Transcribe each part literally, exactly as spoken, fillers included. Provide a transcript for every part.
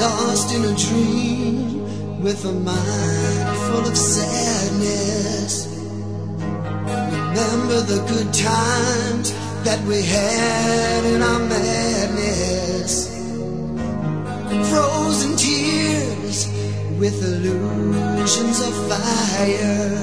lost in a dream with a mind full of sadness. Remember the good times that we had in our madness. Frozen tears with illusions of fire.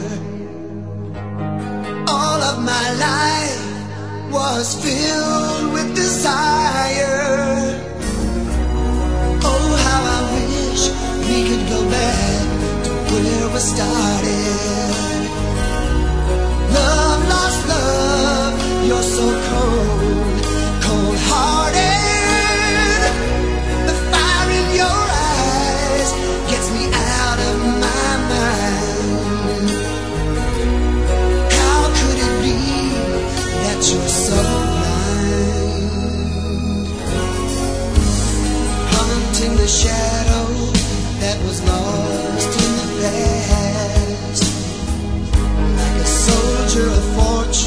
All of my life was filled with desire. Oh, how I wish we could go back to where we started. Love, lost love, you're so cold, cold-hearted. The fire in your eyes gets me out of my mind. How could it be that you're so blind? Hunting the shadow that was lost in the past, like a soldier of fortune